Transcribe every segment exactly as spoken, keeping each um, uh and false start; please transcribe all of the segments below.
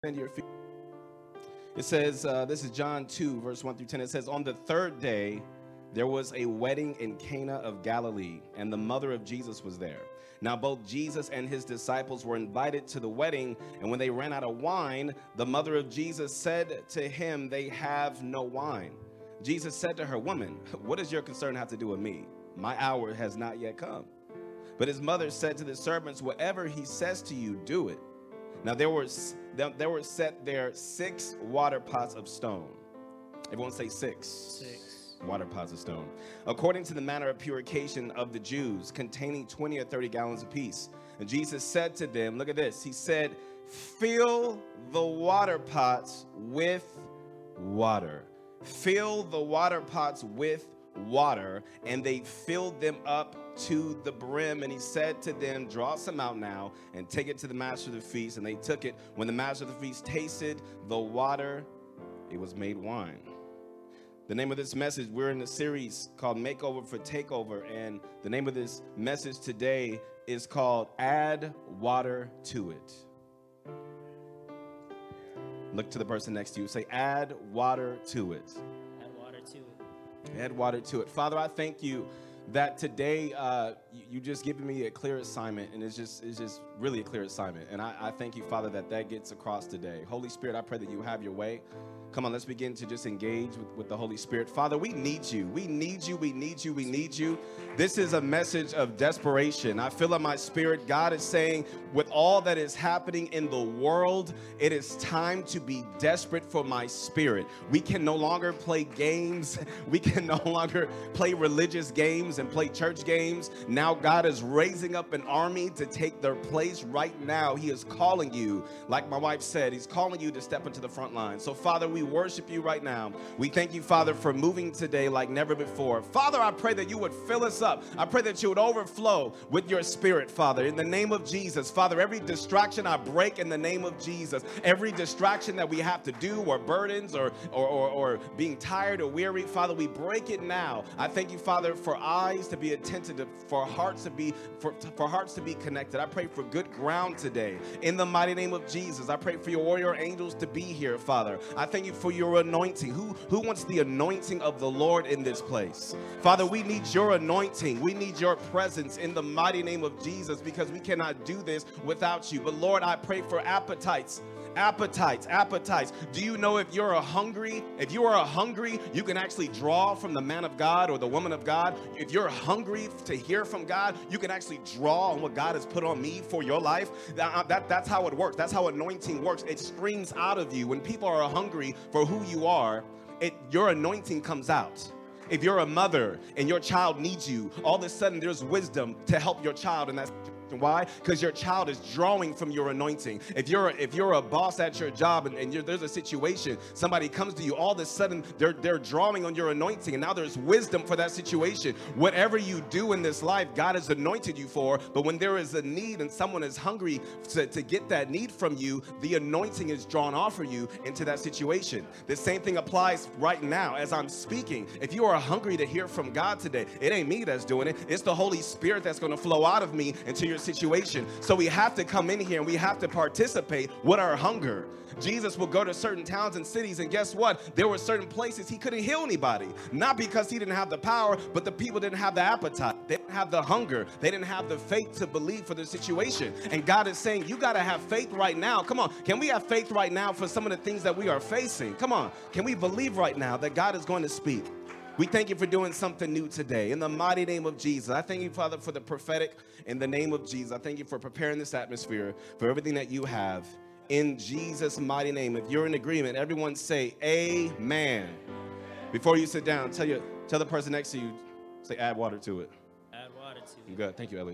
Stand to your feet. It says, uh, this is John two, verse one through ten. It says, on the third day, there was a wedding in Cana of Galilee, and the mother of Jesus was there. Now, both Jesus and his disciples were invited to the wedding, and when they ran out of wine, the mother of Jesus said to him, they have no wine. Jesus said to her, woman, what does your concern have to do with me? My hour has not yet come. But his mother said to the servants, whatever he says to you, do it. Now, there were, there were set there six water pots of stone. Everyone say six. Six. Water pots of stone. According to the manner of purification of the Jews, containing twenty or thirty gallons apiece. And Jesus said to them, look at this. He said, fill the water pots with water. Fill the water pots with water. And they filled them up to the brim, and he said to them, draw some out now and take it to the master of the feast. And they took it. When the master of the feast tasted the water, it was made wine. The name of this message, we're in a series called Makeover for Takeover, and the name of this message today is called Add Water to It. Look to the person next to you. Say, add water to it. Add water to it. Add water to it. Father, I thank you that today uh, you, you just given me a clear assignment, and it's just it's just really a clear assignment. And I, I thank you, Father, that that gets across today. Holy Spirit, I pray that you have your way. Come on, let's begin to just engage with, with the Holy Spirit. Father, we need you. We need you. We need you. We need you. This is a message of desperation. I feel in my spirit, God is saying, with all that is happening in the world, it is time to be desperate for my spirit. We can no longer play games. We can no longer play religious games and play church games. Now God is raising up an army to take their place right now. He is calling you, like my wife said, he's calling you to step into the front line. So Father, we worship you right now. We thank you, Father, for moving today like never before. Father, I pray that you would fill us up. I pray that you would overflow with your spirit, Father, in the name of Jesus. Father, every distraction I break in the name of Jesus. Every distraction that we have to do, or burdens, or, or, or, or being tired or weary, Father, we break it now. I thank you, Father, for eyes to be attentive, for hearts to be, for, for hearts to be connected. I pray for good ground today. In the mighty name of Jesus, I pray for your warrior angels to be here, Father. I thank you for your anointing. Who, who wants the anointing of the Lord in this place? Father, we need your anointing. We need your presence in the mighty name of Jesus, because we cannot do this without you. But Lord, I pray for appetites. Appetites, appetites. Do you know if you're a hungry, if you are a hungry, you can actually draw from the man of God or the woman of God. If you're hungry to hear from God, you can actually draw on what God has put on me for your life. That, that, that's how it works. That's how anointing works. It streams out of you. When people are hungry for who you are, it, your anointing comes out. If you're a mother and your child needs you, all of a sudden there's wisdom to help your child in that situation. Why? Because your child is drawing from your anointing. If you're if you're a boss at your job and, and you're, there's a situation, somebody comes to you, all of a sudden they're they're drawing on your anointing, and now there's wisdom for that situation. Whatever you do in this life, God has anointed you for. But when there is a need and someone is hungry to, to get that need from you, the anointing is drawn off of you into that situation. The same thing applies right now as I'm speaking. If you are hungry to hear from God today, it ain't me that's doing it. It's the Holy Spirit that's going to flow out of me into your situation. So we have to come in here and we have to participate with our hunger. Jesus will go to certain towns and cities, and guess what? There were certain places he couldn't heal anybody. Not because he didn't have the power, but the people didn't have the appetite. They didn't have the hunger. They didn't have the faith to believe for the situation. And God is saying, you got to have faith right now. Come on. Can we have faith right now for some of the things that we are facing? Come on. Can we believe right now that God is going to speak? We thank you for doing something new today. In the mighty name of Jesus, I thank you, Father, for the prophetic. In the name of Jesus, I thank you for preparing this atmosphere for everything that you have. In Jesus' mighty name, if you're in agreement, everyone say amen. Before you sit down, tell your tell the person next to you, say add water to it. Add water to it. Good. Thank you, Elliot.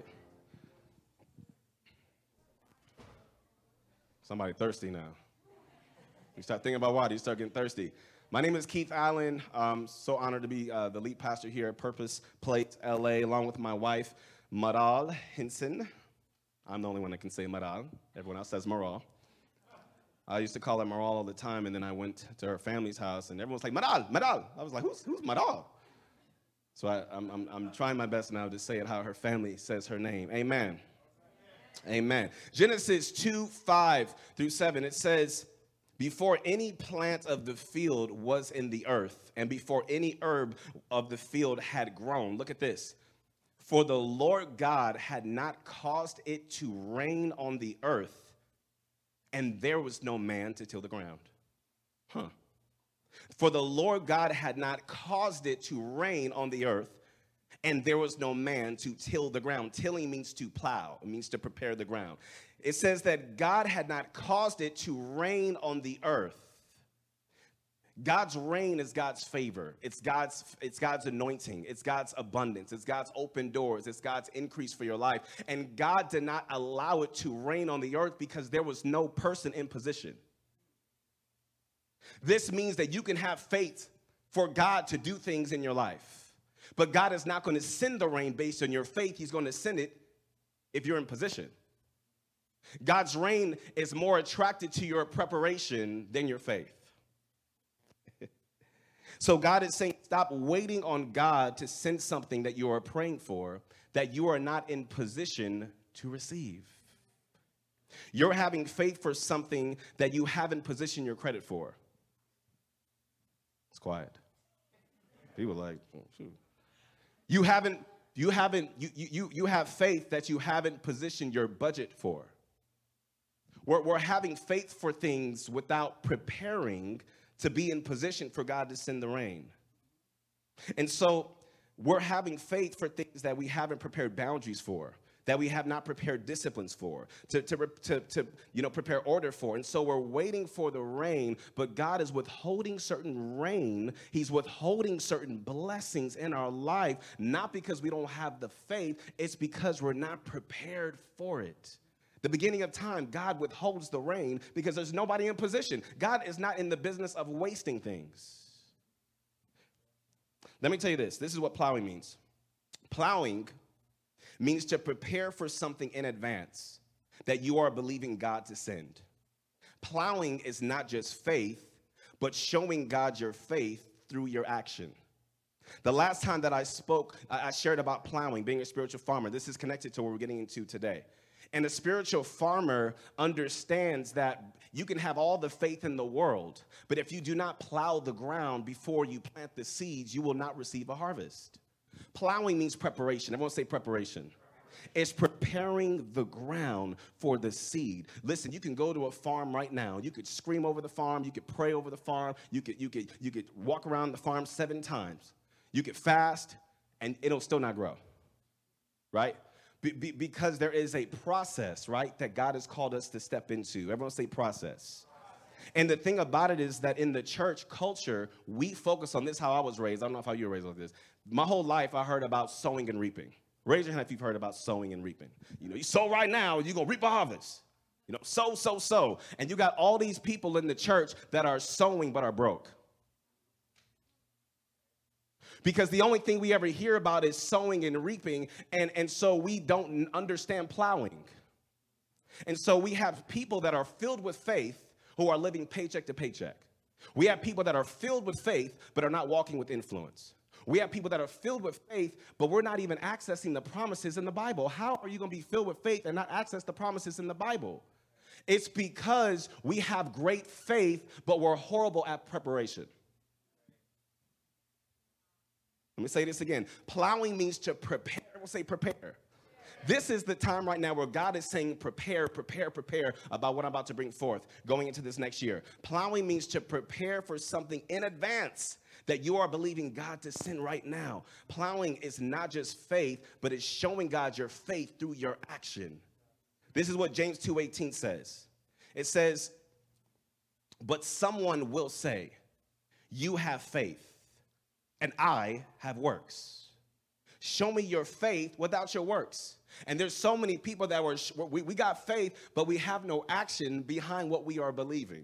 Somebody thirsty now. You start thinking about water, you start getting thirsty. My name is Keith Allen. I'm so honored to be uh, the lead pastor here at Purpose Plate L A, along with my wife, Maral Hinson. I'm the only one that can say Maral. Everyone else says Maral. I used to call her Maral all the time, and then I went to her family's house, and everyone was like, Maral, Maral. I was like, who's, who's Maral? So I, I'm, I'm, I'm trying my best now to say it how her family says her name. Amen. Amen. Genesis two, five through seven, it says, Before any plant of the field was in the earth, and before any herb of the field had grown. Look at this. For the Lord God had not caused it to rain on the earth, and there was no man to till the ground. Huh. For the Lord God had not caused it to rain on the earth, and there was no man to till the ground. Tilling means to plow. It means to prepare the ground. It says that God had not caused it to rain on the earth. God's rain is God's favor. It's God's, it's God's anointing. It's God's abundance. It's God's open doors. It's God's increase for your life. And God did not allow it to rain on the earth because there was no person in position. This means that you can have faith for God to do things in your life. But God is not going to send the rain based on your faith. He's going to send it if you're in position. God's rain is more attracted to your preparation than your faith. So God is saying, stop waiting on God to send something that you are praying for that you are not in position to receive. You're having faith for something that you haven't positioned your credit for. It's quiet. People are like, oh, shoot. You haven't, you haven't, you, you, you have faith that you haven't positioned your budget for. We're, we're having faith for things without preparing to be in position for God to send the rain. And so we're having faith for things that we haven't prepared boundaries for, that we have not prepared disciplines for, to, to, to, to you know, prepare order for. And so we're waiting for the rain, but God is withholding certain rain. He's withholding certain blessings in our life, not because we don't have the faith. It's because we're not prepared for it. The beginning of time, God withholds the rain because there's nobody in position. God is not in the business of wasting things. Let me tell you this. This is what plowing means. Plowing means to prepare for something in advance that you are believing God to send. Plowing is not just faith, but showing God your faith through your action. The last time that I spoke, I shared about plowing, being a spiritual farmer. This is connected to what we're getting into today. And a spiritual farmer understands that you can have all the faith in the world, but if you do not plow the ground before you plant the seeds, you will not receive a harvest. Plowing means preparation. Everyone say preparation. It's preparing the ground for the seed. Listen, you can go to a farm right now. You could scream over the farm. You could pray over the farm. You could, you could, you could walk around the farm seven times. You could fast, and it'll still not grow, right? Be, be, because there is a process, right, that God has called us to step into. Everyone say process. And the thing about it is that in the church culture, we focus on this, how I was raised. I don't know how you were raised like this. My whole life, I heard about sowing and reaping. Raise your hand if you've heard about sowing and reaping. You know, you sow right now, you're going to reap a harvest. You know, sow, sow, sow. And you got all these people in the church that are sowing but are broke. Because the only thing we ever hear about is sowing and reaping, and, and so we don't understand plowing. And so we have people that are filled with faith who are living paycheck to paycheck. We have people that are filled with faith but are not walking with influence. We have people that are filled with faith, but we're not even accessing the promises in the Bible. How are you going to be filled with faith and not access the promises in the Bible? It's because we have great faith, but we're horrible at preparation. Let me say this again. Plowing means to prepare. We'll say prepare. This is the time right now where God is saying prepare, prepare, prepare about what I'm about to bring forth going into this next year. Plowing means to prepare for something in advance that you are believing God to send right now. Plowing is not just faith, but it's showing God your faith through your action. This is what James two eighteen says. It says, but someone will say, you have faith, and I have works. Show me your faith without your works. And there's so many people that were, we, we got faith, but we have no action behind what we are believing.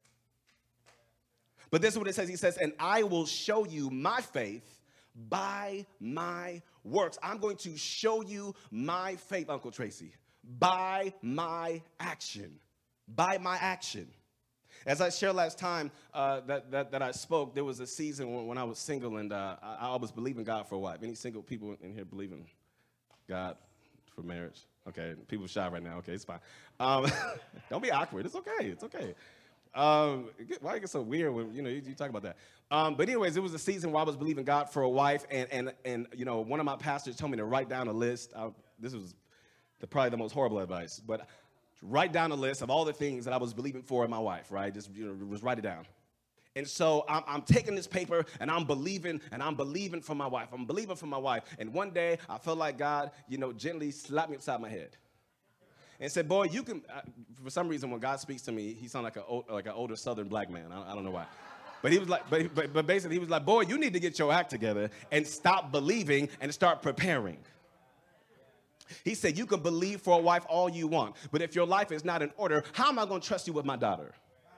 But this is what it says. He says, and I will show you my faith by my works. I'm going to show you my faith, Uncle Tracy, by my action, by my action. As I shared last time uh, that, that, that I spoke, there was a season when, when I was single, and uh, I, I was believing God for a wife. Any single people in here believing God for marriage? Okay, people shy right now. Okay, it's fine. Um, don't be awkward. It's okay. It's okay. Um, it get- why it get so weird when you know you, you talk about that? Um, but anyways, it was a season where I was believing God for a wife, and and and you know, one of my pastors told me to write down a list. I, this was the, probably the most horrible advice, but write down a list of all the things that I was believing for in my wife. Right, just you know, just write it down. And so I'm, I'm taking this paper and I'm believing and I'm believing for my wife. I'm believing for my wife. And one day I felt like God, you know, gently slapped me upside my head and said, boy, you can, uh, for some reason, when God speaks to me, he sounds like a like an older Southern black man. I, I don't know why. But he was like, but, but, but basically he was like, boy, you need to get your act together and stop believing and start preparing. He said, you can believe for a wife all you want, but if your life is not in order, how am I going to trust you with my daughter?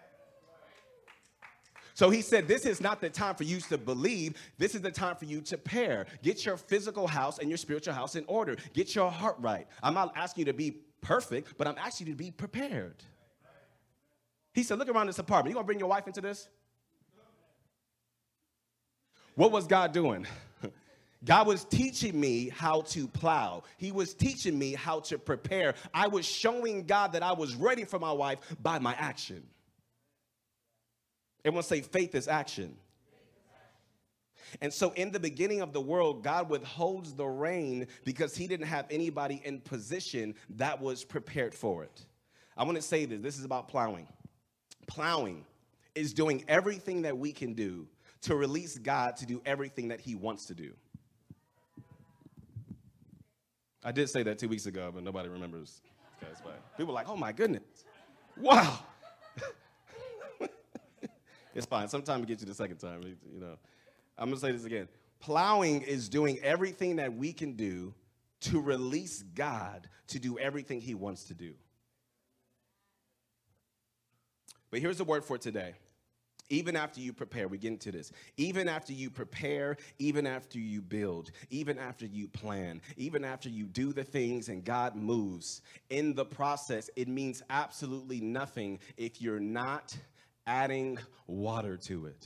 So he said, this is not the time for you to believe. This is the time for you to pair. Get your physical house and your spiritual house in order. Get your heart right. I'm not asking you to be perfect, but I'm asking you to be prepared. He said, look around this apartment. You going to bring your wife into this? What was God doing? God was teaching me how to plow. He was teaching me how to prepare. I was showing God that I was ready for my wife by my action. Everyone say faith is action. And so in the beginning of the world, God withholds the rain because he didn't have anybody in position that was prepared for it. I want to say this. This is about plowing. Plowing is doing everything that we can do to release God to do everything that he wants to do. I did say that two weeks ago, but nobody remembers. People are like, oh my goodness. Wow. It's fine. Sometimes it gets you the second time. You know, I'm going to say this again. Plowing is doing everything that we can do to release God to do everything he wants to do. But here's the word for today. Even after you prepare, we get into this. Even after you prepare, even after you build, even after you plan, even after you do the things and God moves, in the process, it means absolutely nothing if you're not adding water to it.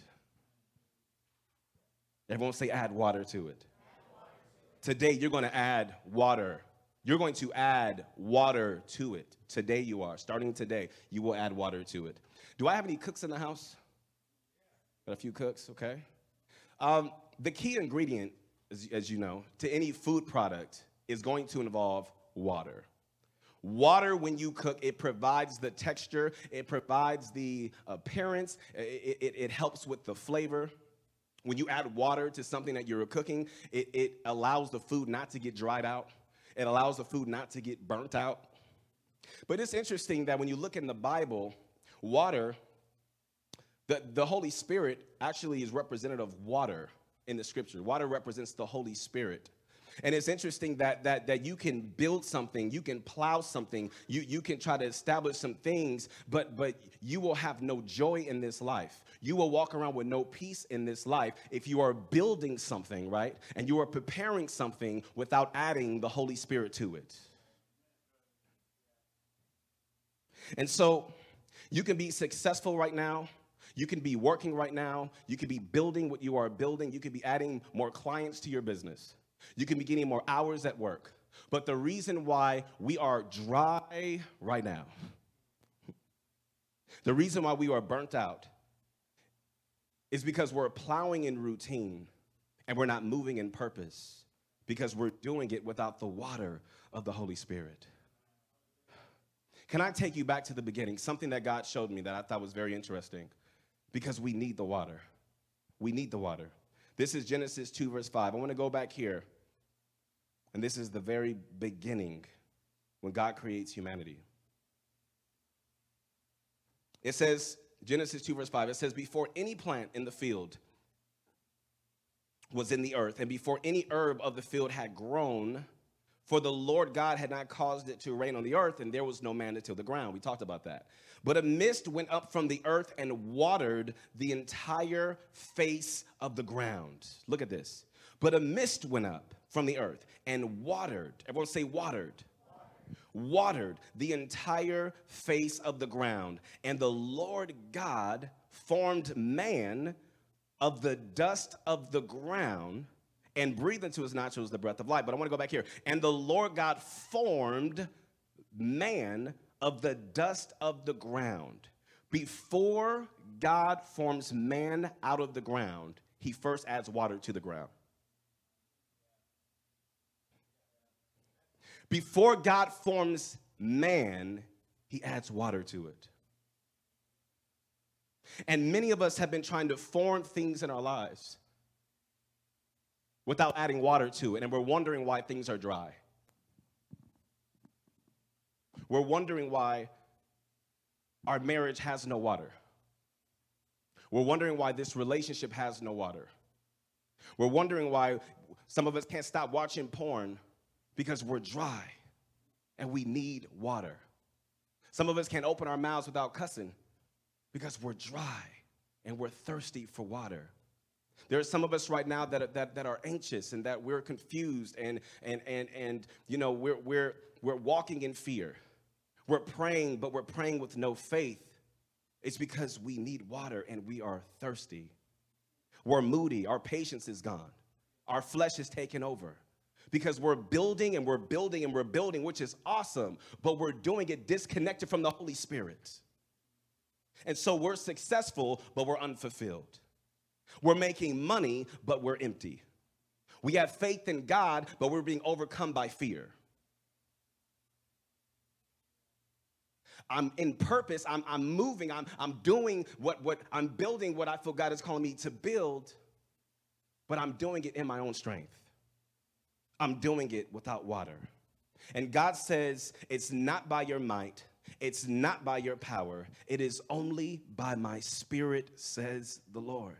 Everyone say add water to it. Today, you're going to add water. You're going to add water to it. Today you are. Starting today, you will add water to it. Do I have any cooks in the house? Got a few cooks, okay. Um, the key ingredient, as, as you know, to any food product is going to involve water. Water, when you cook, it provides the texture, it provides the appearance, it, it, it helps with the flavor. When you add water to something that you're cooking, it, it allows the food not to get dried out. It allows the food not to get burnt out. But it's interesting that when you look in the Bible, water, the, the Holy Spirit actually is representative of water in the scripture. Water represents the Holy Spirit. And it's interesting that that that you can build something, you can plow something, you, you can try to establish some things, but but you will have no joy in this life. You will walk around with no peace in this life if you are building something, right? And you are preparing something without adding the Holy Spirit to it. And so you can be successful right now. You can be working right now. You can be building what you are building. You could be adding more clients to your business. You can be getting more hours at work. But the reason why we are dry right now, the reason why we are burnt out is because we're plowing in routine and we're not moving in purpose because we're doing it without the water of the Holy Spirit. Can I take you back to the beginning? Something that God showed me that I thought was very interesting because we need the water. We need the water. This is Genesis two, verse five. I want to go back here. And this is the very beginning when God creates humanity. It says, Genesis two, verse five, it says, before any plant in the field was in the earth, and before any herb of the field had grown, for the Lord God had not caused it to rain on the earth, and there was no man to till the ground. We talked about that. But a mist went up from the earth and watered the entire face of the ground. Look at this. But a mist went up from the earth and watered, everyone say watered, watered the entire face of the ground. And the Lord God formed man of the dust of the ground and breathed into his nostrils the breath of life. But I want to go back here. And the Lord God formed man of the dust of the ground, Before God forms man out of the ground, he first adds water to the ground. Before God forms man, he adds water to it. And many of us have been trying to form things in our lives without adding water to it, and we're wondering why things are dry. We're wondering why our marriage has no water. We're wondering why this relationship has no water. We're wondering why some of us can't stop watching porn because we're dry and we need water. Some of us can't open our mouths without cussing because we're dry and we're thirsty for water. There are some of us right now that are, that, that are anxious and that we're confused and and and and you know we're we're we're walking in fear. We're praying, but we're praying with no faith. It's because we need water and we are thirsty. We're moody. Our patience is gone. Our flesh is taken over. Because we're building and we're building and we're building, which is awesome, but we're doing it disconnected from the Holy Spirit. And so we're successful, but we're unfulfilled. We're making money, but we're empty. We have faith in God, but we're being overcome by fear. I'm in purpose, I'm, I'm moving, I'm, I'm doing what, what, I'm building what I feel God is calling me to build, but I'm doing it in my own strength. I'm doing it without water. And God says, it's not by your might, it's not by your power, it is only by my spirit, says the Lord.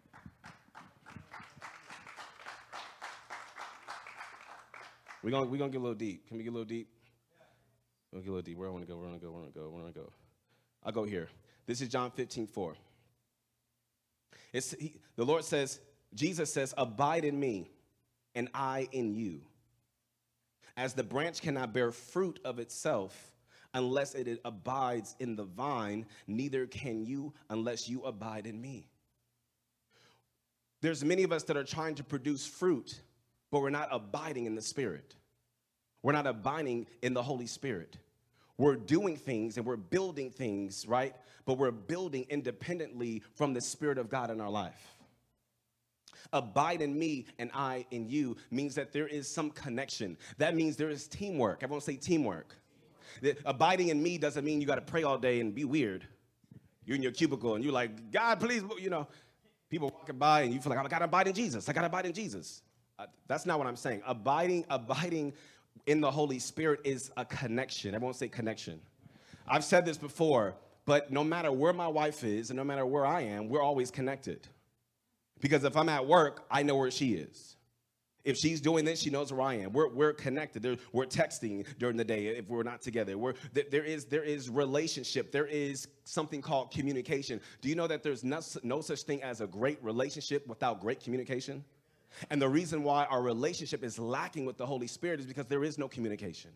We're going we're gonna get a little deep. Can we get a little deep? We'll get a little deep. Where I want to go, where I want to go, where I want to go, where I want to go. I'll go here. This is John fifteen four. It's, he, the Lord says, Jesus says, abide in me, and I in you. As the branch cannot bear fruit of itself unless it abides in the vine, neither can you unless you abide in me. There's many of us that are trying to produce fruit, but we're not abiding in the Spirit. We're not abiding in the Holy Spirit. We're doing things and we're building things, right? But we're building independently from the Spirit of God in our life. Abide in me and I in you means that there is some connection. That means there is teamwork. Everyone say teamwork. The, abiding in me doesn't mean you got to pray all day and be weird. You're in your cubicle and you're like, God, please, you know. People walking by and you feel like, I got to abide in Jesus. I got to abide in Jesus. Uh, that's not what I'm saying. Abiding, abiding in the Holy Spirit is a connection. Everyone say connection. I've said this before, but no matter where my wife is and no matter where I am, we're always connected. Because if I'm at work, I know where she is. If she's doing this, she knows where I am. We're, we're connected. There, we're texting during the day if we're not together. We're, there, is, there is relationship. There is something called communication. Do you know that there's no, no such thing as a great relationship without great communication? And the reason why our relationship is lacking with the Holy Spirit is because there is no communication.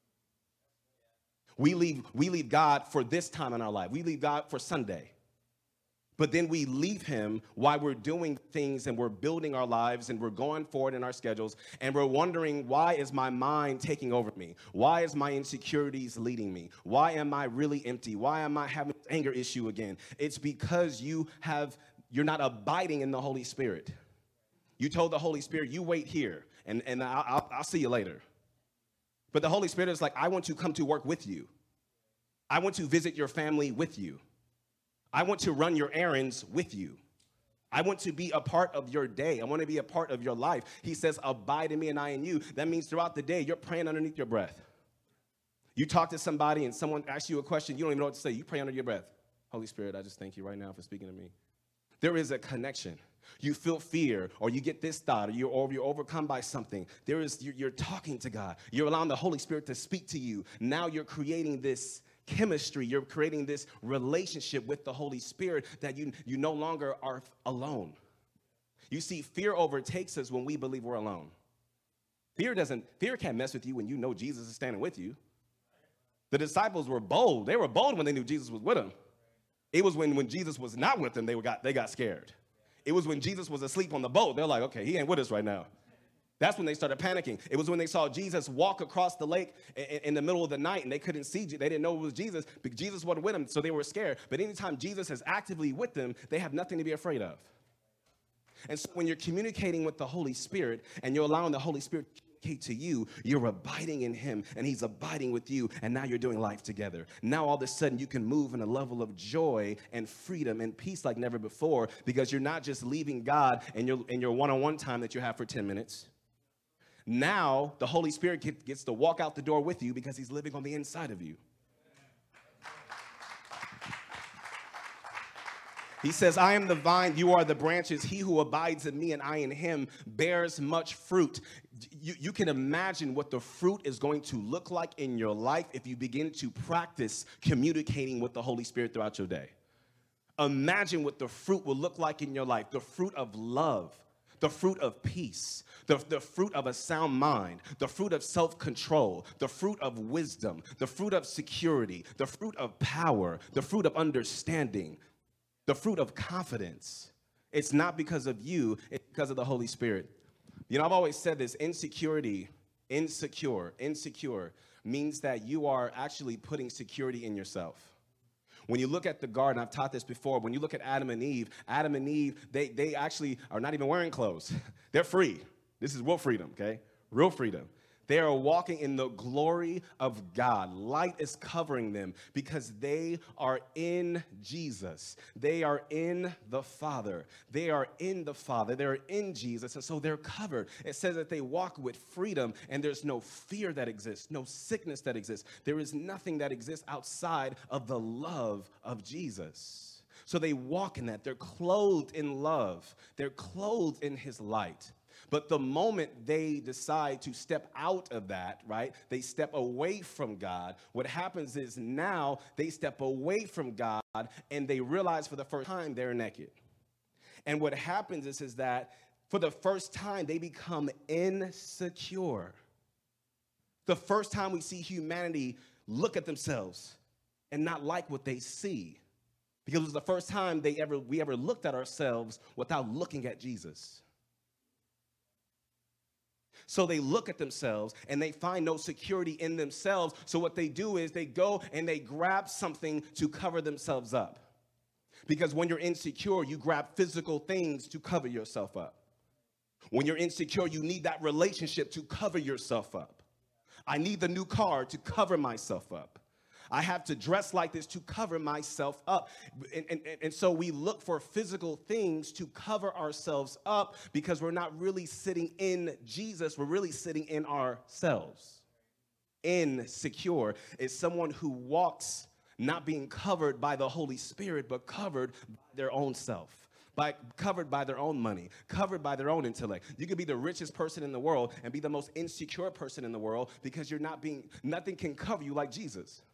We leave, we leave God for this time in our life. We leave God for Sunday. But then we leave him while we're doing things and we're building our lives and we're going forward in our schedules and we're wondering, why is my mind taking over me? Why is my insecurities leading me? Why am I really empty? Why am I having an anger issue again? It's because you have, you're not abiding in the Holy Spirit. You told the Holy Spirit, you wait here and, and I'll, I'll, I'll see you later. But the Holy Spirit is like, I want to come to work with you. I want to visit your family with you. I want to run your errands with you. I want to be a part of your day. I want to be a part of your life. He says, abide in me and I in you. That means throughout the day, you're praying underneath your breath. You talk to somebody and someone asks you a question, you don't even know what to say. You pray under your breath. Holy Spirit, I just thank you right now for speaking to me. There is a connection. You feel fear, or you get this thought, or you're, or you're overcome by something. There is, you're, you're talking to God. You're allowing the Holy Spirit to speak to you. Now you're creating this chemistry. You're creating this relationship with the Holy Spirit that you, you no longer are alone. You see, fear overtakes us when we believe we're alone. Fear doesn't, fear can't mess with you when you know Jesus is standing with you. The disciples were bold. They were bold when they knew Jesus was with them. It was when, when Jesus was not with them, they were got they got scared. It was when Jesus was asleep on the boat. They're like, okay, he ain't with us right now. That's when they started panicking. It was when they saw Jesus walk across the lake in, in the middle of the night and they couldn't see, they didn't know it was Jesus, because Jesus wasn't with them, so they were scared. But anytime Jesus is actively with them, they have nothing to be afraid of. And so when you're communicating with the Holy Spirit and you're allowing the Holy Spirit to communicate to you, you're abiding in him and he's abiding with you, and now you're doing life together. Now all of a sudden you can move in a level of joy and freedom and peace like never before, because you're not just leaving God in your, in your one-on-one time that you have for ten minutes. Now the Holy Spirit get, gets to walk out the door with you because he's living on the inside of you. He says, I am the vine, you are the branches. He who abides in me and I in him bears much fruit. You, you can imagine what the fruit is going to look like in your life if you begin to practice communicating with the Holy Spirit throughout your day. Imagine what the fruit will look like in your life. The fruit of love, the fruit of peace, the, the fruit of a sound mind, the fruit of self-control, the fruit of wisdom, the fruit of security, the fruit of power, the fruit of understanding, the fruit of confidence. It's not because of you, it's because of the Holy Spirit. You know, I've always said this, insecurity, insecure, insecure means that you are actually putting security in yourself. When you look at the garden, I've taught this before, when you look at Adam and Eve, Adam and Eve, they, they actually are not even wearing clothes. They're free. This is real freedom, okay? Real freedom. They are walking in the glory of God. Light is covering them because they are in Jesus. They are in the Father. They are in the Father. They're in Jesus, and so they're covered. It says that they walk with freedom, and there's no fear that exists, no sickness that exists. There is nothing that exists outside of the love of Jesus. So they walk in that. They're clothed in love. They're clothed in his light. But the moment they decide to step out of that, right, they step away from God, what happens is now they step away from God and they realize for the first time they're naked. And what happens is, is that for the first time they become insecure. The first time we see humanity look at themselves and not like what they see. Because it was the first time they ever we ever looked at ourselves without looking at Jesus. So they look at themselves and they find no security in themselves. So what they do is they go and they grab something to cover themselves up. Because when you're insecure, you grab physical things to cover yourself up. When you're insecure, you need that relationship to cover yourself up. I need the new car to cover myself up. I have to dress like this to cover myself up. And, and, and so we look for physical things to cover ourselves up because we're not really sitting in Jesus. We're really sitting in ourselves. Insecure is someone who walks not being covered by the Holy Spirit, but covered by their own self. By, covered by their own money, covered by their own intellect. You could be the richest person in the world and be the most insecure person in the world because you're not being, nothing can cover you like Jesus.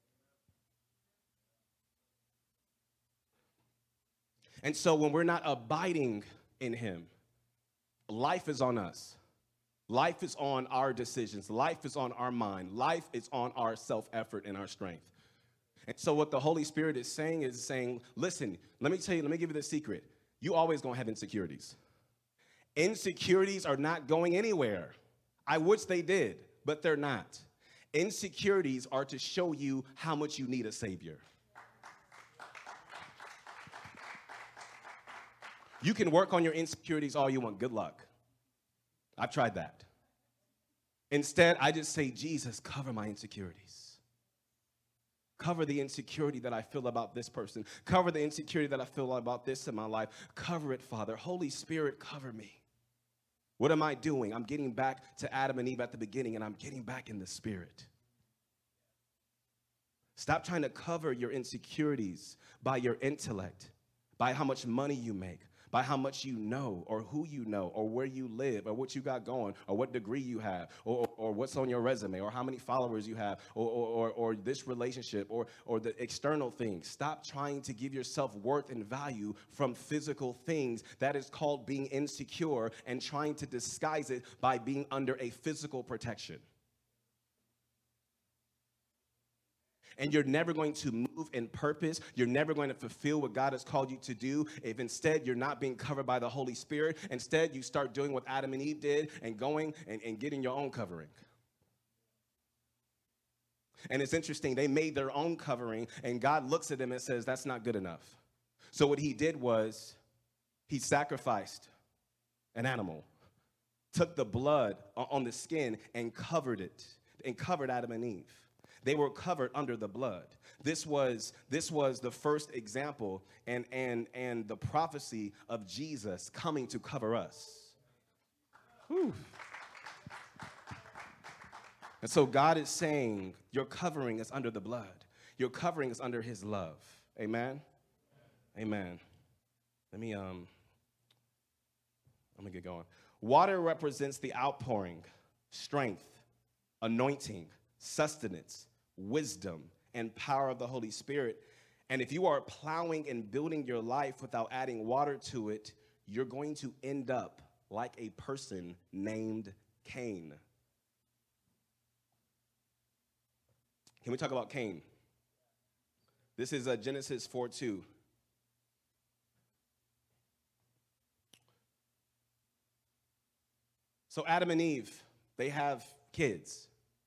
And so when we're not abiding in him, life is on us. Life is on our decisions. Life is on our mind. Life is on our self-effort and our strength. And so what the Holy Spirit is saying is saying, listen, let me tell you, let me give you the secret. You always gonna have insecurities. Insecurities are not going anywhere. I wish they did, but they're not. Insecurities are to show you how much you need a Savior. You can work on your insecurities all you want. Good luck. I've tried that. Instead, I just say, Jesus, cover my insecurities. Cover the insecurity that I feel about this person. Cover the insecurity that I feel about this in my life. Cover it, Father. Holy Spirit, cover me. What am I doing? I'm getting back to Adam and Eve at the beginning, and I'm getting back in the Spirit. Stop trying to cover your insecurities by your intellect, by how much money you make, by how much you know, or who you know, or where you live, or what you got going, or what degree you have, or, or, or what's on your resume, or how many followers you have, or, or, or, or this relationship, or, or the external things. Stop trying to give yourself worth and value from physical things. That is called being insecure and trying to disguise it by being under a physical protection. And you're never going to move in purpose. You're never going to fulfill what God has called you to do if instead you're not being covered by the Holy Spirit. Instead, you start doing what Adam and Eve did and going and, and getting your own covering. And it's interesting, they made their own covering, and God looks at them and says, that's not good enough. So what he did was he sacrificed an animal, took the blood on the skin and covered it, and covered Adam and Eve. They were covered under the blood. This was, this was the first example and, and, and the prophecy of Jesus coming to cover us. Whew. And so God is saying your covering is under the blood. Your covering is under his love. Amen? Amen. Let me, um, I'm going to get going. Water represents the outpouring, strength, anointing, sustenance, wisdom, and power of the Holy Spirit. And if you are plowing and building your life without adding water to it, you're going to end up like a person named Cain. Can we talk about Cain? This is uh, Genesis four two. So Adam and Eve, they have kids.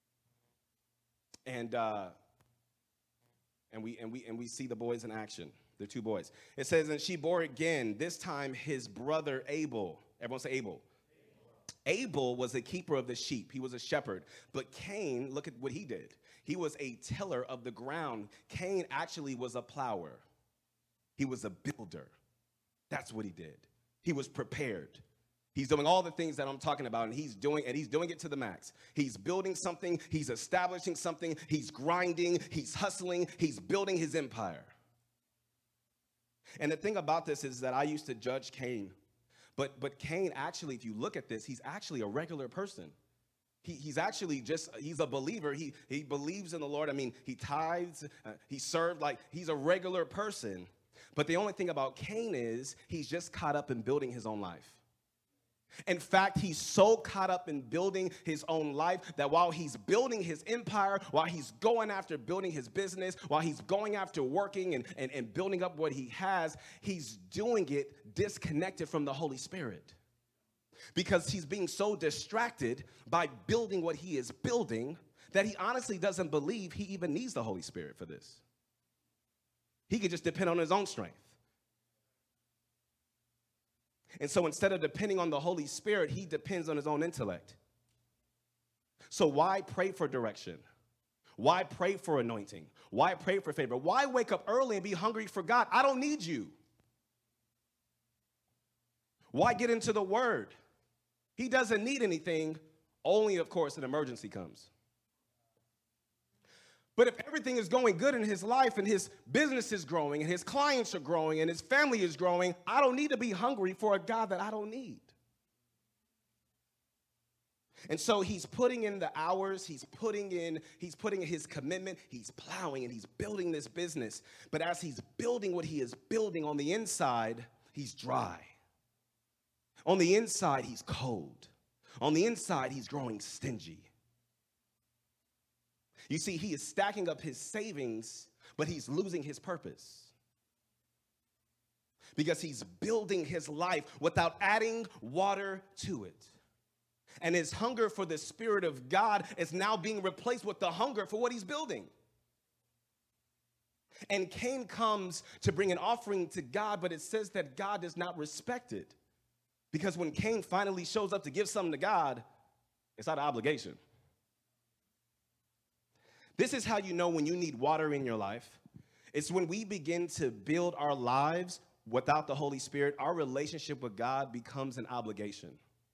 And uh, and we and we and we see the boys in action. They're two boys. It says, and she bore again, this time his brother Abel. Everyone say Abel. Abel. Abel was a keeper of the sheep. He was a shepherd. But Cain, look at what he did. He was a tiller of the ground. Cain actually was a plower. He was a builder. That's what he did. He was prepared. He's doing all the things that I'm talking about, and he's doing, and he's doing it to the max. He's building something, he's establishing something, he's grinding, he's hustling, he's building his empire. And the thing about this is that I used to judge Cain, but but Cain actually, if you look at this, he's actually a regular person. He, he's actually just, he's a believer. He, he believes in the Lord. I mean, he tithes, uh, he served, like he's a regular person. But the only thing about Cain is he's just caught up in building his own life. In fact, he's so caught up in building his own life that while he's building his empire, while he's going after building his business, while he's going after working and, and, and building up what he has, he's doing it disconnected from the Holy Spirit. Because he's being so distracted by building what he is building that he honestly doesn't believe he even needs the Holy Spirit for this. He could just depend on his own strength. And so instead of depending on the Holy Spirit, he depends on his own intellect. So why pray for direction? Why pray for anointing? Why pray for favor? Why wake up early and be hungry for God? I don't need you. Why get into the word? He doesn't need anything, only, of course, an emergency comes. But if everything is going good in his life and his business is growing and his clients are growing and his family is growing, I don't need to be hungry for a God that I don't need. And so he's putting in the hours, he's putting in, he's putting in his commitment, he's plowing and he's building this business. But as he's building what he is building on the inside, he's dry. On the inside, he's cold. On the inside, he's growing stingy. You see, he is stacking up his savings, but he's losing his purpose. Because he's building his life without adding water to it. And his hunger for the Spirit of God is now being replaced with the hunger for what he's building. And Cain comes to bring an offering to God, but it says that God does not respect it. Because when Cain finally shows up to give something to God, it's out of obligation. This is how you know when you need water in your life. It's when we begin to build our lives without the Holy Spirit, our relationship with God becomes an obligation.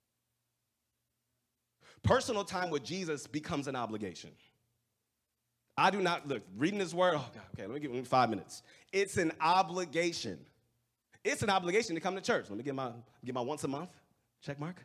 Personal time with Jesus becomes an obligation. I do not, look, reading this word, oh God, okay, let me give me five minutes. It's an obligation. It's an obligation to come to church. Let me get my, get my once a month, check mark.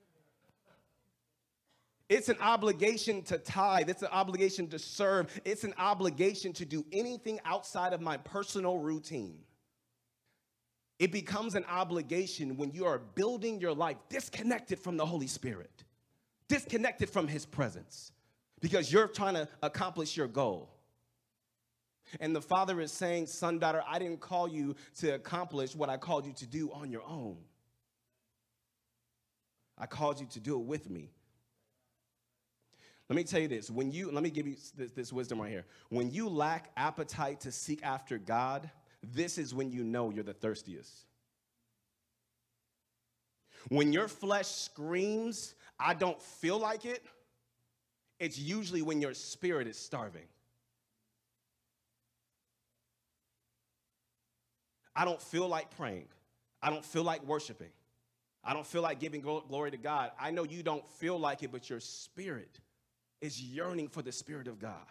It's an obligation to tithe. It's an obligation to serve. It's an obligation to do anything outside of my personal routine. It becomes an obligation when you are building your life disconnected from the Holy Spirit, disconnected from his presence, because you're trying to accomplish your goal. And the Father is saying, son, daughter, I didn't call you to accomplish what I called you to do on your own. I called you to do it with me. Let me tell you this. When you, let me give you this, this wisdom right here. When you lack appetite to seek after God, this is when you know you're the thirstiest. When your flesh screams, I don't feel like it, it's usually when your spirit is starving. I don't feel like praying. I don't feel like worshiping. I don't feel like giving glory to God. I know you don't feel like it, but your spirit is yearning for the Spirit of God.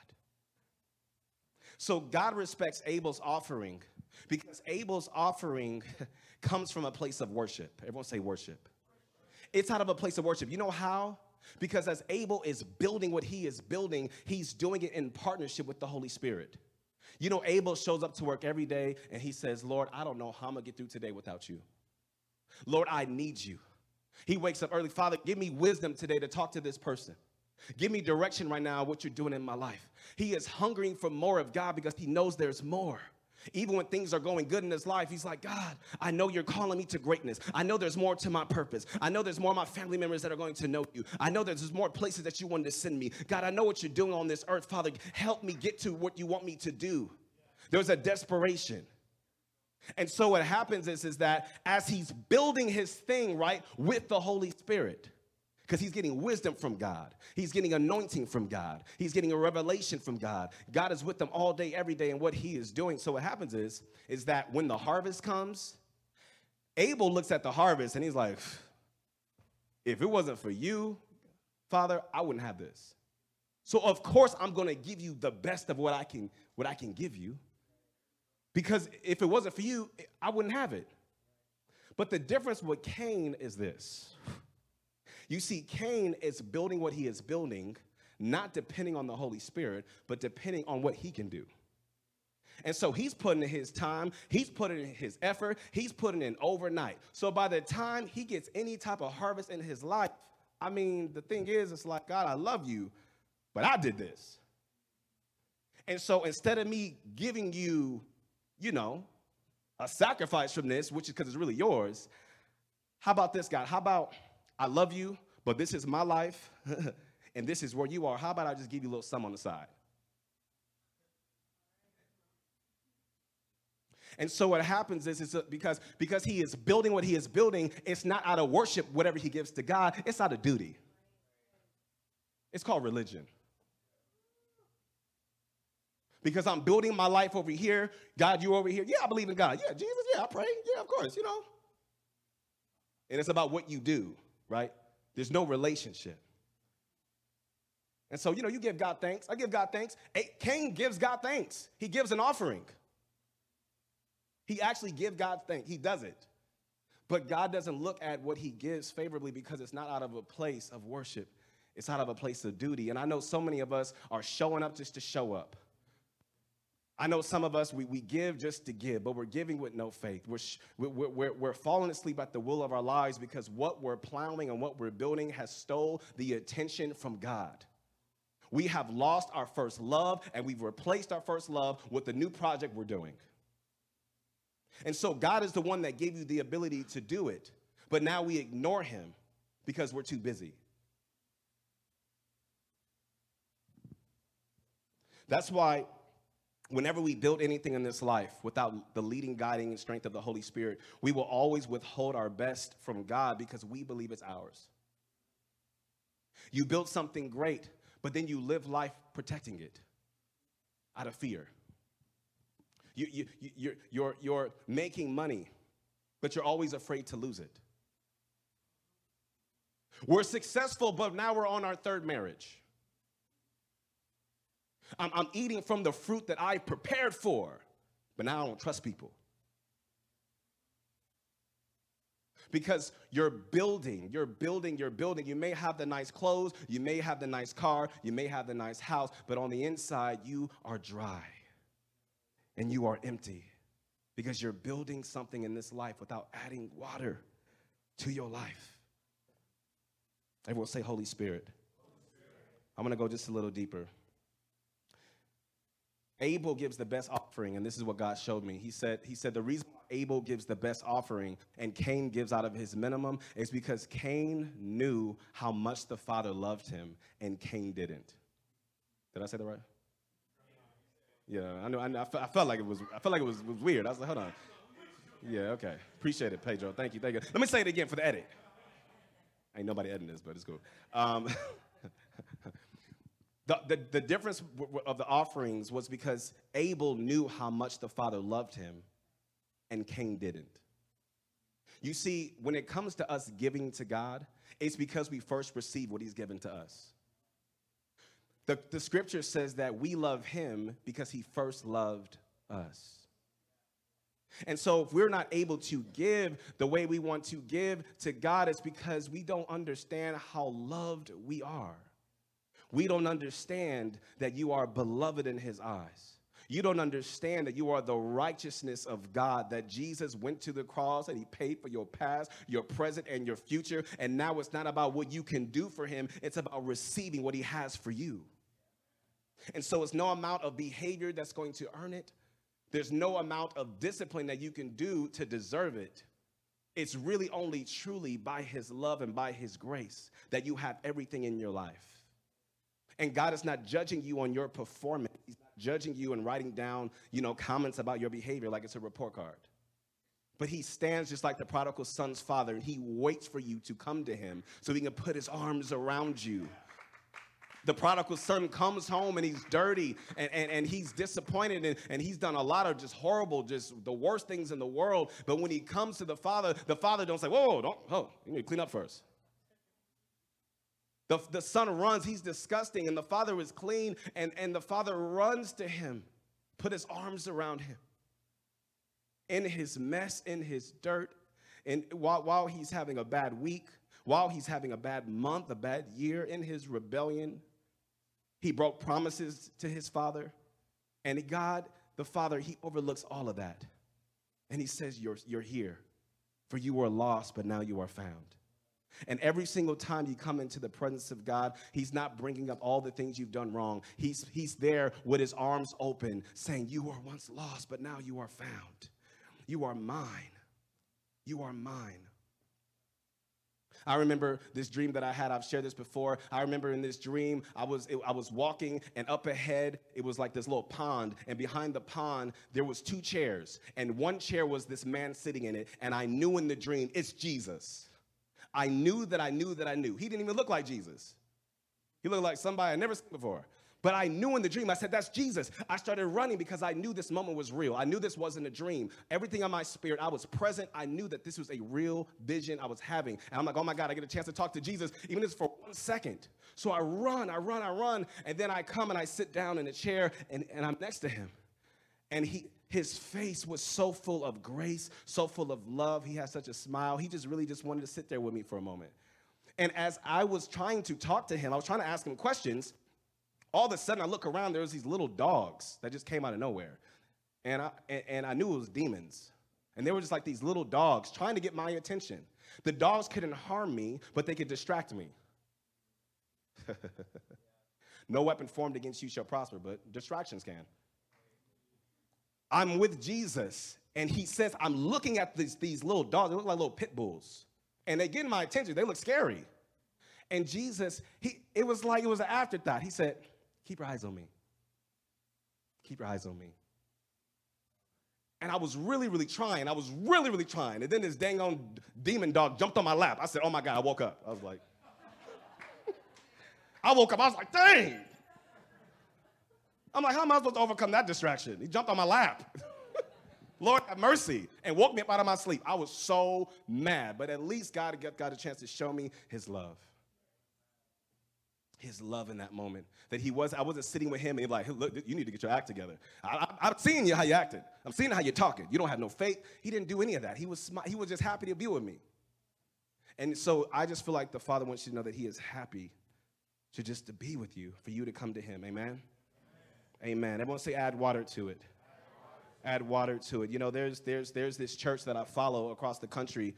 So God respects Abel's offering because Abel's offering comes from a place of worship. Everyone say worship. It's out of a place of worship. You know how? Because as Abel is building what he is building, he's doing it in partnership with the Holy Spirit. You know, Abel shows up to work every day and he says, Lord, I don't know how I'm going to get through today without you. Lord, I need you. He wakes up early. Father, give me wisdom today to talk to this person. Give me direction right now, what you're doing in my life. He is hungering for more of God because he knows there's more. Even when things are going good in his life, he's like, God, I know you're calling me to greatness. I know there's more to my purpose. I know there's more of my family members that are going to know you. I know there's more places that you want to send me. God, I know what you're doing on this earth. Father, help me get to what you want me to do. There's a desperation. And so what happens is, is that as he's building his thing, right, with the Holy Spirit, because he's getting wisdom from God. He's getting anointing from God. He's getting a revelation from God. God is with them all day, every day in what he is doing. So what happens is, is that when the harvest comes, Abel looks at the harvest and he's like, if it wasn't for you, Father, I wouldn't have this. So of course I'm going to give you the best of what I can, what I can give you. Because if it wasn't for you, I wouldn't have it. But the difference with Cain is this. You see, Cain is building what he is building, not depending on the Holy Spirit, but depending on what he can do. And so he's putting in his time, he's putting in his effort, he's putting in overnight. So by the time he gets any type of harvest in his life, I mean, the thing is, it's like, God, I love you, but I did this. And so instead of me giving you, you know, a sacrifice from this, which is because it's really yours, how about this, God? How about I love you, but this is my life, and this is where you are. How about I just give you a little sum on the side? And so what happens is, is because, because he is building what he is building, it's not out of worship, whatever he gives to God. It's out of duty. It's called religion. Because I'm building my life over here. God, you over here. Yeah, I believe in God. Yeah, Jesus, yeah, I pray. Yeah, of course, you know. And it's about what you do, right? There's no relationship. And so, you know, you give God thanks. I give God thanks. Cain gives God thanks. He gives an offering. He actually gives God thanks. He does it. But God doesn't look at what he gives favorably because it's not out of a place of worship. It's out of a place of duty. And I know so many of us are showing up just to show up. I know some of us, we, we give just to give, but we're giving with no faith. We're, we're, we're, we're falling asleep at the will of our lives because what we're plowing and what we're building has stole the attention from God. We have lost our first love, and we've replaced our first love with the new project we're doing. And so God is the one that gave you the ability to do it, but now we ignore him because we're too busy. That's why whenever we build anything in this life without the leading, guiding, and strength of the Holy Spirit, we will always withhold our best from God because we believe it's ours. You build something great, but then you live life protecting it out of fear. You, you, you, you're, you're, you're making money, but you're always afraid to lose it. We're successful, but now we're on our third marriage. I'm, I'm eating from the fruit that I prepared for, but now I don't trust people. Because you're building, you're building, you're building. You may have the nice clothes, you may have the nice car, you may have the nice house, but on the inside, you are dry and you are empty because you're building something in this life without adding water to your life. Everyone say, Holy Spirit. Holy Spirit. I'm going to go just a little deeper. Abel gives the best offering, and this is what God showed me. He said, he said the reason why Abel gives the best offering and Cain gives out of his minimum is because Cain knew how much the Father loved him, and Cain didn't. Did I say that right? Yeah, I know. I, know, I, felt, I felt like it was. I felt like it was, was weird. I was like, hold on. Yeah, okay. Appreciate it, Pedro. Thank you, thank you. Let me say it again for the edit. Ain't nobody editing this, but it's cool. Um, The, the, the difference of the offerings was because Abel knew how much the Father loved him and Cain didn't. You see, when it comes to us giving to God, it's because we first receive what he's given to us. The, the scripture says that we love him because he first loved us. And so if we're not able to give the way we want to give to God, it's because we don't understand how loved we are. We don't understand that you are beloved in his eyes. You don't understand that you are the righteousness of God, that Jesus went to the cross and he paid for your past, your present, and your future. And now it's not about what you can do for him. It's about receiving what he has for you. And so it's no amount of behavior that's going to earn it. There's no amount of discipline that you can do to deserve it. It's really only truly by his love and by his grace that you have everything in your life. And God is not judging you on your performance. He's not judging you and writing down, you know, comments about your behavior like it's a report card. But he stands just like the prodigal son's father, and he waits for you to come to him so he can put his arms around you. The prodigal son comes home and he's dirty and, and, and he's disappointed and, and he's done a lot of just horrible, just the worst things in the world. But when he comes to the father, the father don't say, whoa, don't, oh, you need to clean up first. The, the son runs, he's disgusting, and the father is clean, and, and the father runs to him, put his arms around him. In his mess, in his dirt, and while, while he's having a bad week, while he's having a bad month, a bad year, in his rebellion, he broke promises to his father, and God, the Father, he overlooks all of that. And he says, you're, you're here, for you were lost, but now you are found. And every single time you come into the presence of God, he's not bringing up all the things you've done wrong. He's, he's there with his arms open, saying, you were once lost, but now you are found. You are mine. You are mine. I remember this dream that I had. I've shared this before. I remember in this dream, I was it, I was walking, and up ahead, it was like this little pond. And behind the pond, there was two chairs. And one chair was this man sitting in it. And I knew in the dream, it's Jesus. I knew that I knew that I knew. He didn't even look like Jesus. He looked like somebody I'd never seen before. But I knew in the dream, I said, that's Jesus. I started running because I knew this moment was real. I knew this wasn't a dream. Everything on my spirit, I was present. I knew that this was a real vision I was having. And I'm like, oh my God, I get a chance to talk to Jesus, even if it's for one second. So I run, I run, I run. And then I come and I sit down in a chair, and, and I'm next to him. And he, his face was so full of grace, so full of love. He had such a smile. He just really just wanted to sit there with me for a moment. And as I was trying to talk to him, I was trying to ask him questions. All of a sudden, I look around, there was these little dogs that just came out of nowhere. And I, and, and I knew it was demons. And they were just like these little dogs trying to get my attention. The dogs couldn't harm me, but they could distract me. No weapon formed against you shall prosper, but distractions can. I'm with Jesus, and he says, I'm looking at these, these little dogs. They look like little pit bulls. And they get my attention. They look scary. And Jesus, he, it was like it was an afterthought. He said, keep your eyes on me. Keep your eyes on me. And I was really, really trying. I was really, really trying. And then this dang on demon dog jumped on my lap. I said, oh, my God, I woke up. I was like, I woke up. I was like, dang. I'm like, how am I supposed to overcome that distraction? He jumped on my lap. Lord have mercy, and woke me up out of my sleep. I was so mad, but at least God got a chance to show me his love. His love in that moment. That he was, I wasn't sitting with him and he was like, hey, look, you need to get your act together. I, I, I'm seeing you how you acted. I'm seeing how you're talking. You don't have no faith. He didn't do any of that. He was, he was just happy to be with me. And so I just feel like the Father wants you to know that he is happy to just to be with you, for you to come to him. Amen? Amen. Everyone say add water to it. Add water to it. You know, there's there's there's this church that I follow across the country,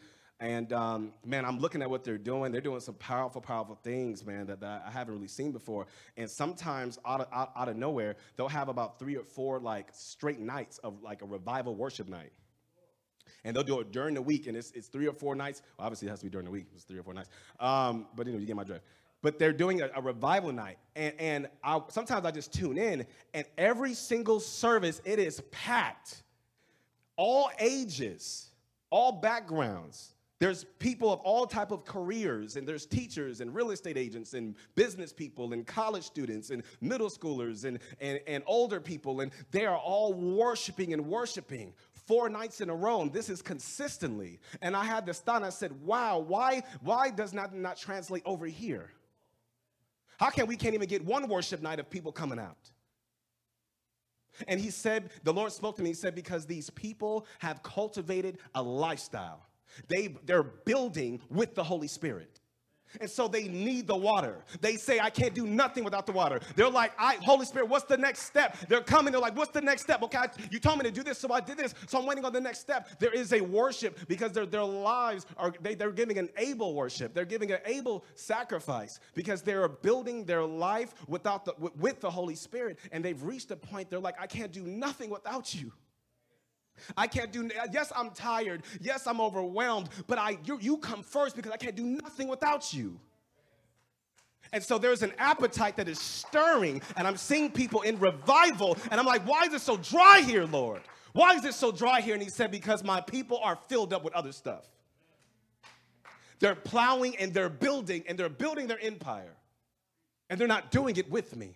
And, um, man, I'm looking at what they're doing. They're doing some powerful, powerful things, man, that, that I haven't really seen before. And sometimes out of, out, out of nowhere, they'll have about three or four, like, straight nights of, like, a revival worship night. And they'll do it during the week, and it's, it's three or four nights. Well, obviously, it has to be during the week. It's three or four nights. Um, but, you know, you get my drift. But they're doing a, a revival night. And, and I'll, sometimes I just tune in, and every single service, it is packed. All ages, all backgrounds. There's people of all type of careers, and there's teachers and real estate agents and business people and college students and middle schoolers and, and, and older people, and they are all worshiping and worshiping four nights in a row, and this is consistently. And I had to stop, and I said, wow, why, why does that not translate over here? How can we can't even get one worship night of people coming out? And he said, the Lord spoke to me, he said, because these people have cultivated a lifestyle. They, they're building with the Holy Spirit. And so they need the water. They say, I can't do nothing without the water. They're like, I, Holy Spirit, what's the next step? They're coming. They're like, what's the next step? Okay, I, you told me to do this, so I did this. So I'm waiting on the next step. There is a worship because their, their lives are, they, they're giving an able worship. They're giving an able sacrifice because they're building their life without the, with, with the Holy Spirit. And they've reached a point, they're like, I can't do nothing without you. I can't do, yes, I'm tired. Yes, I'm overwhelmed, but I, you, you come first because I can't do nothing without you. And so there's an appetite that is stirring, and I'm seeing people in revival, and I'm like, why is it so dry here, Lord? Why is it so dry here? And he said, because my people are filled up with other stuff. They're plowing and they're building, and they're building their empire, and they're not doing it with me.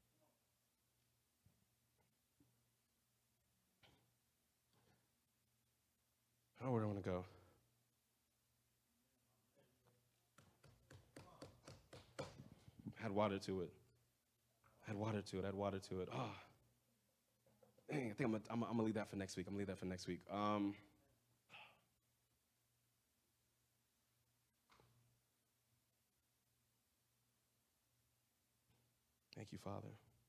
I don't know where I want to go. Add water to it. Add water to it. Add water to it. Oh, dang, I think I'm gonna, I'm, I'm gonna leave that for next week. I'm gonna leave that for next week. Um, thank you, Father.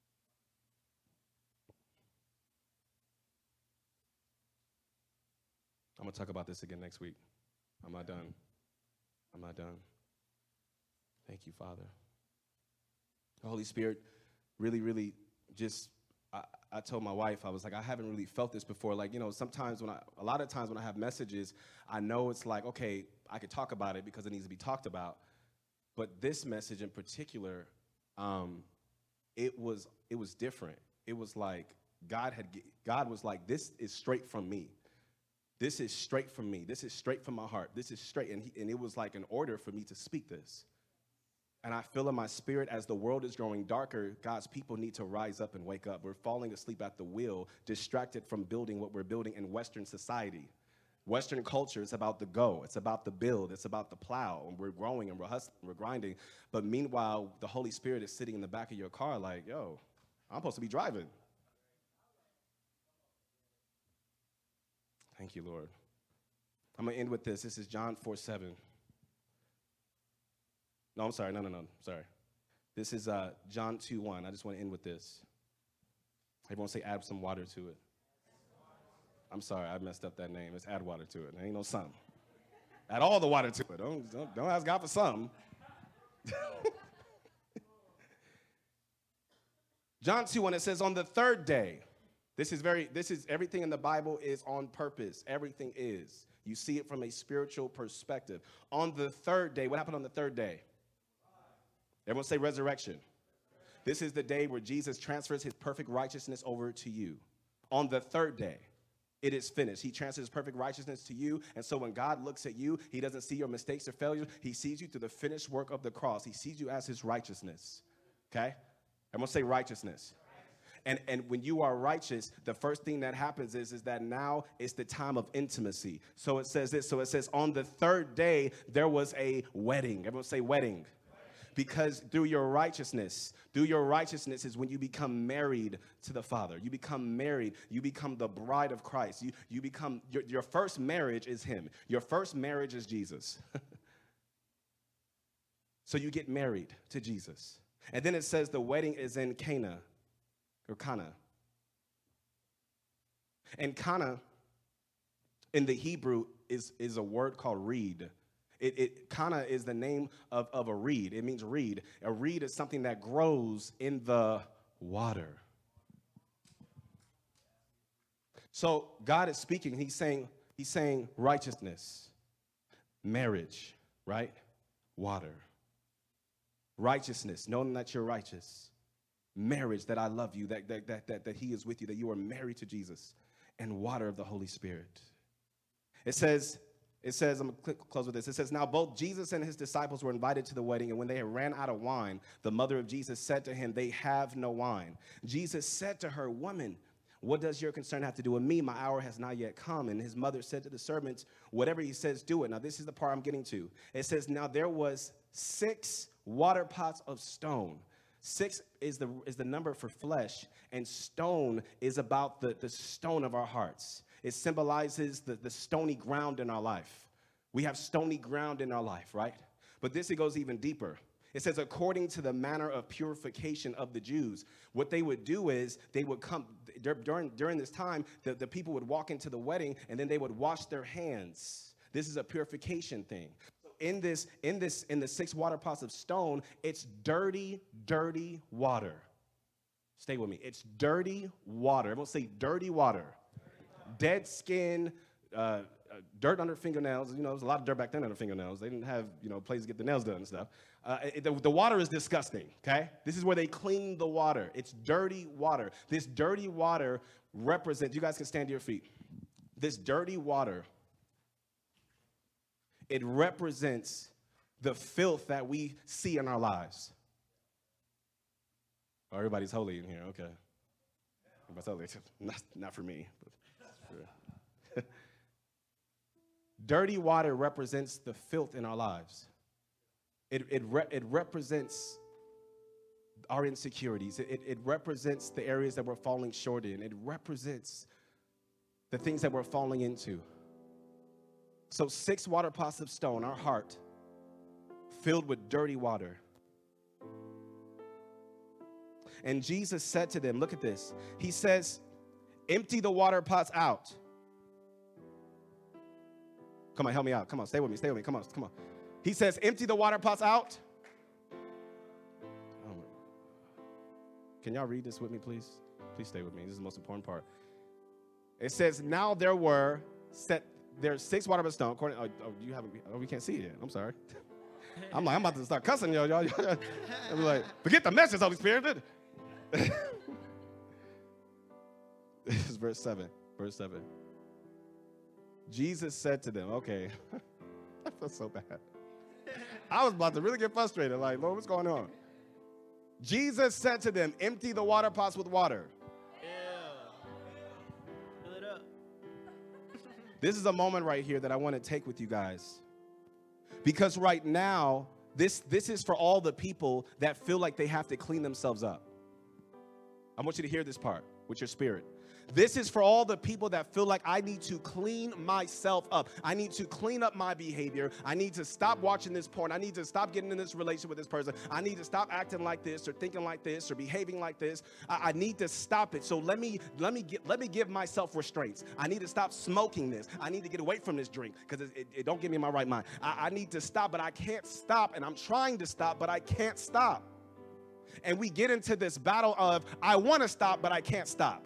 I'm going to talk about this again next week. I'm not done. I'm not done. Thank you, Father. The Holy Spirit really, really just, I, I told my wife, I was like, I haven't really felt this before. Like, you know, sometimes when I, a lot of times when I have messages, I know it's like, okay, I could talk about it because it needs to be talked about. But this message in particular, um, it was, it was different. It was like God had, God was like, this is straight from me. This is straight from me. This is straight from my heart. This is straight. And, he, and it was like an order for me to speak this. And I feel in my spirit as the world is growing darker, God's people need to rise up and wake up. We're falling asleep at the wheel, distracted from building what we're building in Western society. Western culture is about the go. It's about the build. It's about the plow. And we're growing and we're hustling, we're grinding. But meanwhile, the Holy Spirit is sitting in the back of your car like, yo, I'm supposed to be driving. Thank you, Lord. I'm going to end with this. This is John four seven. No, I'm sorry. No, no, no. Sorry. This is uh, John two one. I just want to end with this. Everyone say add some water to it. I'm sorry. I messed up that name. Let's add water to it. There ain't no some. Add all the water to it. Don't, don't, don't ask God for some. John two one, it says, on the third day. This is very, this is, everything in the Bible is on purpose. Everything is. You see it from a spiritual perspective. On the third day, what happened on the third day? Everyone say resurrection. This is the day where Jesus transfers his perfect righteousness over to you. On the third day, it is finished. He transfers his perfect righteousness to you. And so when God looks at you, he doesn't see your mistakes or failures. He sees you through the finished work of the cross. He sees you as his righteousness. Okay? Everyone say righteousness. And, and when you are righteous, the first thing that happens is, is that now it's the time of intimacy. So it says this. So it says on the third day, there was a wedding. Everyone say wedding. Because through your righteousness, through your righteousness is when you become married to the Father. You become married. You become the bride of Christ. You, you become, your, your first marriage is him. Your first marriage is Jesus. So you get married to Jesus. And then it says the wedding is in Cana. Or Cana. And Cana, in the Hebrew, is, is a word called reed. It, it kind of is the name of, of a reed. It means reed. A reed is something that grows in the water. So God is speaking. He's saying, he's saying righteousness, marriage, right? Water. Righteousness, knowing that you're righteous. Marriage, that I love you, that, that, that, that, that he is with you, that you are married to Jesus. And water of the Holy Spirit. It says, it says, I'm going to close with this. It says, now both Jesus and his disciples were invited to the wedding, and when they had ran out of wine, the mother of Jesus said to him, they have no wine. Jesus said to her, woman, what does your concern have to do with me? My hour has not yet come. And his mother said to the servants, whatever he says, do it. Now, this is the part I'm getting to. It says, now there was six water pots of stone. Six is the, is the number for flesh, and stone is about the, the stone of our hearts. It symbolizes the, the stony ground in our life. We have stony ground in our life, right? But this, it goes even deeper. It says, according to the manner of purification of the Jews, what they would do is they would come, during, during this time, the, the people would walk into the wedding, and then they would wash their hands. This is a purification thing. In this, in this, in the six water pots of stone, it's dirty, dirty water. Stay with me. It's dirty water. Everyone say dirty water. Dead skin, uh, uh, dirt under fingernails. You know, there was a lot of dirt back then under fingernails. They didn't have, you know, places to get the nails done and stuff. Uh, it, the, the water is disgusting, okay? This is where they clean the water. It's dirty water. This dirty water represents, you guys can stand to your feet. This dirty water, it represents the filth that we see in our lives. Oh, everybody's holy in here, okay. Not, not for me. But dirty water represents the filth in our lives. It, it, re- it represents our insecurities. It, it, it represents the areas that we're falling short in. It represents the things that we're falling into. So six water pots of stone, our heart, filled with dirty water. And Jesus said to them, look at this. He says, empty the water pots out. Come on, help me out. Come on, stay with me, stay with me. Come on, come on. He says, empty the water pots out. Oh. Can y'all read this with me, please? Please stay with me. This is the most important part. It says, now there were set, there's six water pots of stone. According, oh, oh, you haven't, oh, we can't see it yet. I'm sorry. I'm like, I'm about to start cussing y'all. y'all, y'all. I'm like, forget the message, Holy Spirit. This is verse seven. Verse seven. Jesus said to them, okay, I feel so bad. I was about to really get frustrated. Like, Lord, what's going on? Jesus said to them, empty the water pots with water. Ew. Fill it up. This is a moment right here that I want to take with you guys. Because right now, this, this is for all the people that feel like they have to clean themselves up. I want you to hear this part with your spirit. This is for all the people that feel like I need to clean myself up. I need to clean up my behavior. I need to stop watching this porn. I need to stop getting in this relationship with this person. I need to stop acting like this or thinking like this or behaving like this. I, I need to stop it. So let me let me get, let me give myself restraints. I need to stop smoking this. I need to get away from this drink because it, it, it don't get me in my right mind. I, I need to stop, but I can't stop, and I'm trying to stop, but I can't stop. And we get into this battle of I want to stop, but I can't stop.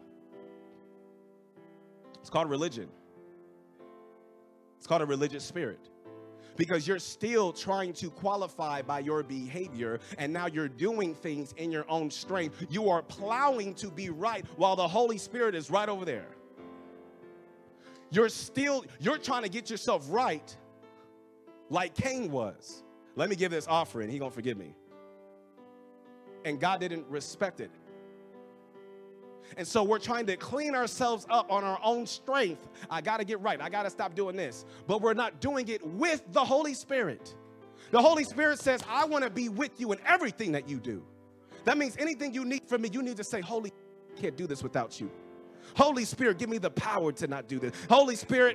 It's called religion. It's called a religious spirit. Because you're still trying to qualify by your behavior, and now you're doing things in your own strength. You are plowing to be right while the Holy Spirit is right over there. You're still, you're trying to get yourself right like Cain was. Let me give this offering. He gonna forgive me. And God didn't respect it. And so we're trying to clean ourselves up on our own strength. I got to get right. I got to stop doing this. But we're not doing it with the Holy Spirit. The Holy Spirit says, I want to be with you in everything that you do. That means anything you need from me, you need to say, Holy, I can't do this without you. Holy Spirit, give me the power to not do this. Holy Spirit,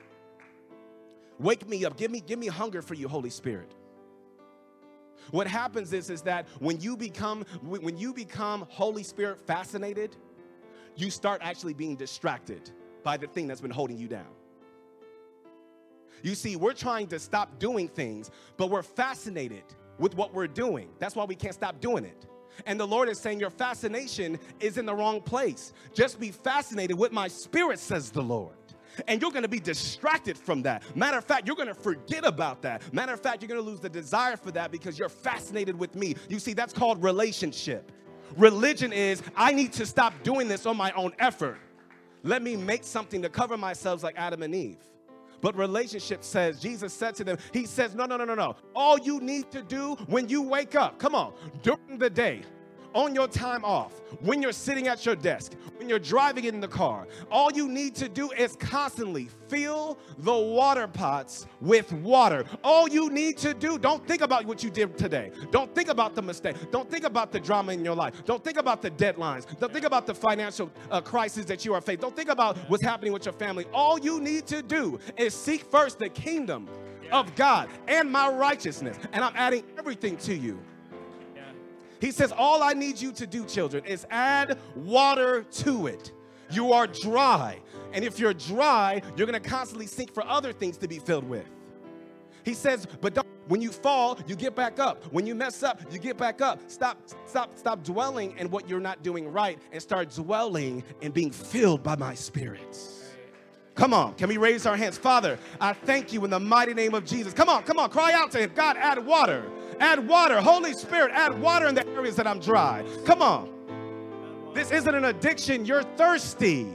wake me up. Give me, give me hunger for you, Holy Spirit. What happens is, is that when you become, when you become Holy Spirit fascinated, you start actually being distracted by the thing that's been holding you down. You see, we're trying to stop doing things, but we're fascinated with what we're doing. That's why we can't stop doing it. And the Lord is saying your fascination is in the wrong place. Just be fascinated with my spirit, says the Lord. And you're going to be distracted from that. Matter of fact, you're going to forget about that. Matter of fact, you're going to lose the desire for that because you're fascinated with me. You see, that's called relationship. Religion is, I need to stop doing this on my own effort. Let me make something to cover myself like Adam and Eve. But relationship says, Jesus said to them, he says, no, no, no, no, no. All you need to do when you wake up, come on, during the day, on your time off, when you're sitting at your desk, when you're driving in the car, all you need to do is constantly fill the water pots with water. All you need to do, don't think about what you did today. Don't think about the mistake. Don't think about the drama in your life. Don't think about the deadlines. Don't think about the financial uh, crisis that you are facing. Don't think about what's happening with your family. All you need to do is seek first the kingdom of God and my righteousness, and I'm adding everything to you. He says, all I need you to do, children, is add water to it. You are dry. And if you're dry, you're going to constantly seek for other things to be filled with. He says, but don't, when you fall, you get back up. When you mess up, you get back up. Stop, stop, stop dwelling in what you're not doing right and start dwelling in being filled by my spirit. Come on, can we raise our hands? Father, I thank you in the mighty name of Jesus. Come on, come on, cry out to him. God, add water. Add water. Holy Spirit, add water in the areas that I'm dry. Come on. This isn't an addiction. You're thirsty.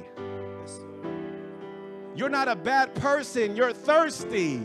You're not a bad person. You're thirsty.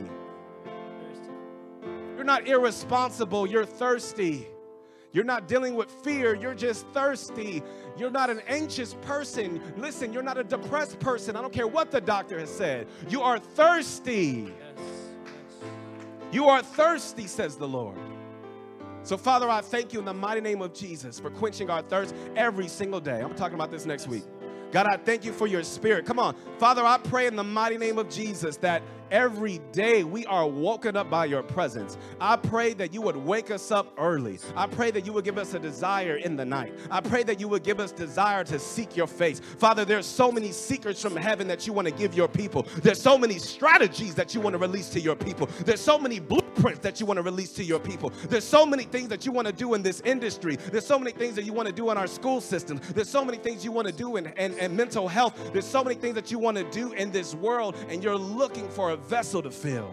You're not irresponsible. You're thirsty. You're not dealing with fear. You're just thirsty. You're not an anxious person. Listen, you're not a depressed person. I don't care what the doctor has said. You are thirsty. You are thirsty, says the Lord. So, Father, I thank you in the mighty name of Jesus for quenching our thirst every single day. I'm talking about this next week. God, I thank you for your spirit. Come on. Father, I pray in the mighty name of Jesus that every day we are woken up by your presence. I pray that you would wake us up early. I pray that you would give us a desire in the night. I pray that you would give us desire to seek your face. Father, there's so many secrets from heaven that you want to give your people. There's so many strategies that you want to release to your people. There's so many blueprints that you want to release to your people. There's so many things that you want to do in this industry. There's so many things that you want to do in our school system. There's so many things you want to do in, in, in mental health. There's so many things that you want to do in this world, and you're looking for a vessel to fill.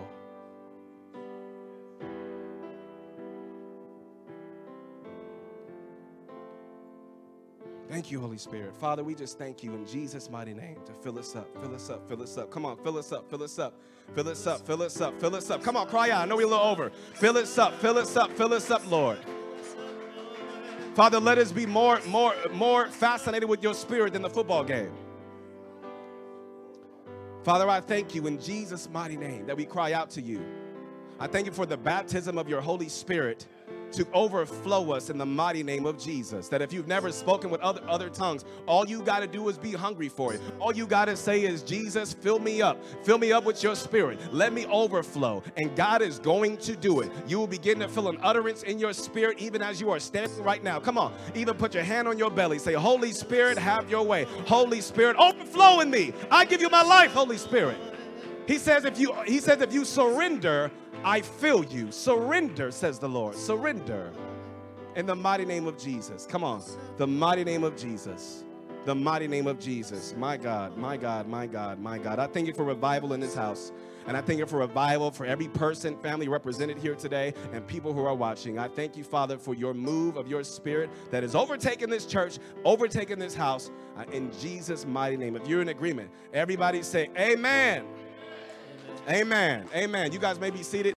Thank you, Holy Spirit. Father, we just thank you in Jesus' mighty name to fill us up, fill us up, fill us up. Come on, fill us up, fill us up, fill us up, fill us up, fill us up. Come on, cry out. I know we're a little over. Fill us up, fill us up, fill us up, Lord. Father, let us be more, more, more fascinated with your spirit than the football game. Father, I thank you in Jesus' mighty name that we cry out to you. I thank you for the baptism of your Holy Spirit to overflow us in the mighty name of Jesus. That if you've never spoken with other, other tongues, all you got to do is be hungry for it. All you got to say is, Jesus, fill me up. Fill me up with your spirit. Let me overflow. And God is going to do it. You will begin to feel an utterance in your spirit even as you are standing right now. Come on. Even put your hand on your belly. Say, Holy Spirit, have your way. Holy Spirit, overflow in me. I give you my life, Holy Spirit. He says if you, he says if you surrender, I fill you. Surrender, says the Lord. Surrender. In the mighty name of Jesus. Come on. The mighty name of Jesus. The mighty name of Jesus. My God, my God, my God, my God. I thank you for revival in this house. And I thank you for revival for every person, family represented here today, and people who are watching. I thank you, Father, for your move of your spirit that has overtaken this church, overtaken this house, uh, in Jesus' mighty name. If you're in agreement, everybody say amen. Amen. Amen. You guys may be seated.